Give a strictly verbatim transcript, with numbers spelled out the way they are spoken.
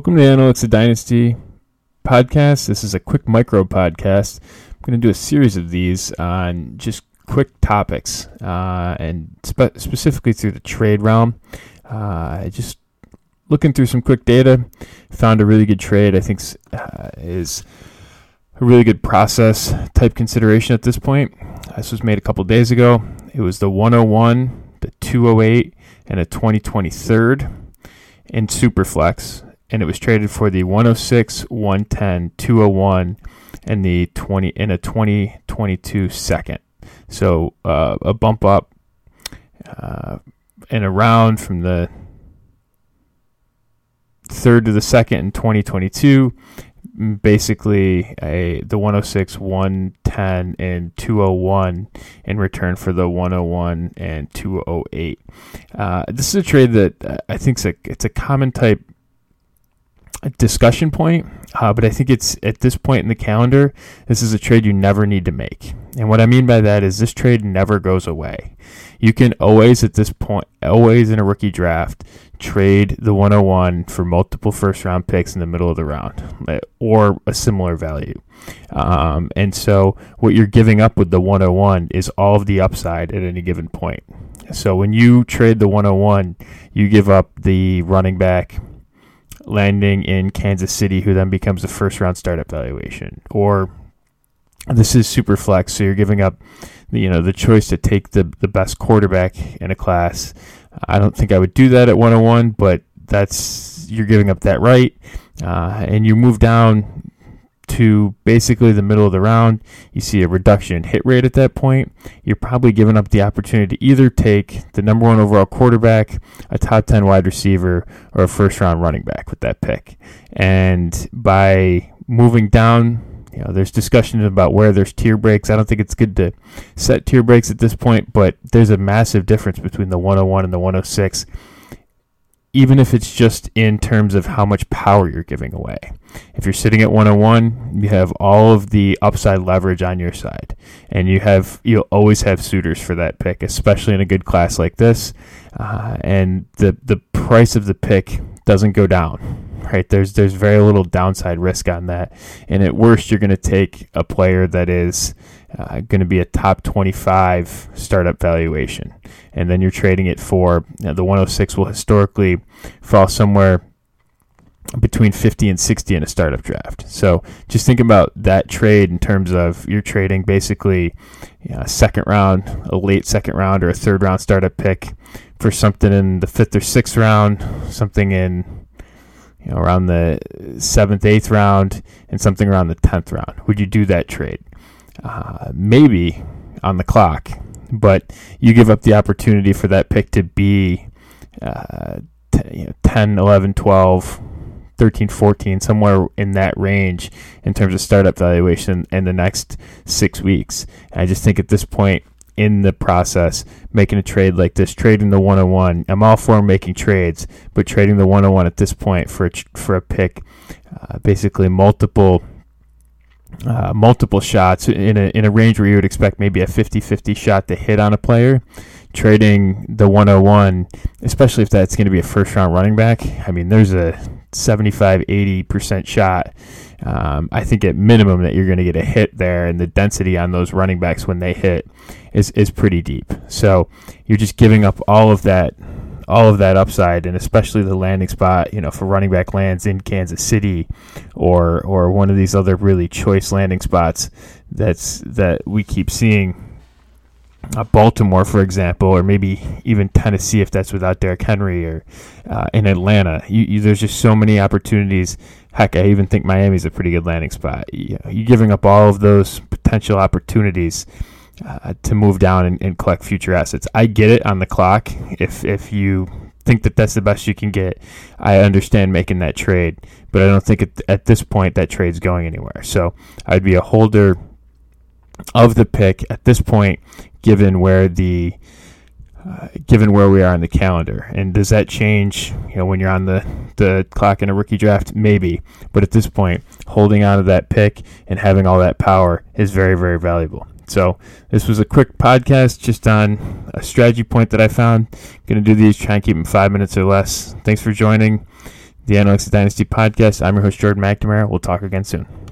Welcome to Analytics of Dynasty podcast. This is a quick micro podcast. I'm going to do a series of these on just quick topics uh, and spe- specifically through the trade realm. Uh, just looking through some quick data, found a really good trade. I think uh, is a really good process type consideration at this point. This was made a couple days ago. It was the one oh one, the two oh eight, and a twenty twenty third in Superflex. And it was traded for the one oh six, one ten, two oh one, and the twenty in a twenty twenty-two second. So uh, a bump up uh, and around from the third to the second in twenty twenty-two. Basically, a the one oh six, one ten, and two oh one in return for the one oh one and two oh eight. Uh, this is a trade that I think is a, it's a common type discussion point, uh, but I think it's at this point in the calendar, this is a trade you never need to make. And what I mean by that is this trade never goes away. You can always, at this point, always in a rookie draft, trade the one oh one for multiple first round picks in the middle of the round or a similar value. Um, and so what you're giving up with the one oh one is all of the upside at any given point. So when you trade the one oh one, you give up the running back landing in Kansas City, who then becomes a first-round startup valuation. Or this is super flex, so you're giving up, you know, the choice to take the the best quarterback in a class. I don't think I would do that at one oh one, but that's you're giving up that right, uh, and you move down to basically the middle of the round. You see a reduction in hit rate at that point. You're probably giving up the opportunity to either take the number one overall quarterback, a top ten wide receiver, or a first round running back with that pick. And by moving down, you know, there's discussion about where there's tier breaks. I don't think it's good to set tier breaks at this point, but there's a massive difference between the one oh one and the one oh six, even if it's just in terms of how much power you're giving away. If you're sitting at one oh one, you have all of the upside leverage on your side, and you have you'll always have suitors for that pick, especially in a good class like this. Uh, and the the price of the pick doesn't go down, right? There's there's very little downside risk on that, and at worst, you're going to take a player that is uh, going to be a top twenty-five startup valuation, and then you're trading it for, you know, the one oh six will historically fall somewhere between fifty and sixty in a startup draft. So just think about that trade in terms of you're trading basically, you know, a second round, a late second round, or a third round startup pick for something in the fifth or sixth round, something in, you know, around the seventh, eighth round, and something around the tenth round. Would you do that trade? Uh, maybe on the clock, but you give up the opportunity for that pick to be uh, t- you know, ten, eleven, twelve, thirteen, fourteen, somewhere in that range in terms of startup valuation in the next six weeks. And I just think at this point in the process, making a trade like this, trading the one oh one, I'm all for making trades, but trading the one oh one at this point for a, for a pick, uh, basically multiple uh, multiple shots in a in a range where you would expect maybe a fifty-fifty shot to hit on a player. Trading the one oh one, especially if that's going to be a first-round running back, I mean, there's a seventy-five, eighty percent shot, um, I think at minimum, that you're going to get a hit there, and the density on those running backs when they hit is, is pretty deep. So you're just giving up all of that all of that upside, and especially the landing spot, you know, for running back lands in Kansas City or or one of these other really choice landing spots that's that we keep seeing. Uh, Baltimore, for example, or maybe even Tennessee if that's without Derrick Henry, or uh, in Atlanta. You, you, there's just so many opportunities. Heck, I even think Miami's a pretty good landing spot. You know, you're giving up all of those potential opportunities uh, to move down and, and collect future assets. I get it on the clock. If if you think that that's the best you can get, I understand making that trade, but I don't think at, at this point that trade's going anywhere. So I'd be a holder of the pick at this point, given where the uh, given where we are in the calendar. And does that change, you know, when you're on the, the clock in a rookie draft? Maybe. But at this point, holding on to that pick and having all that power is very, very valuable. So this was a quick podcast just on a strategy point that I found. Going to do these, try and keep them five minutes or less. Thanks for joining. the Analytics Dynasty podcast. I'm your host, Jordan McNamara. We'll talk again soon.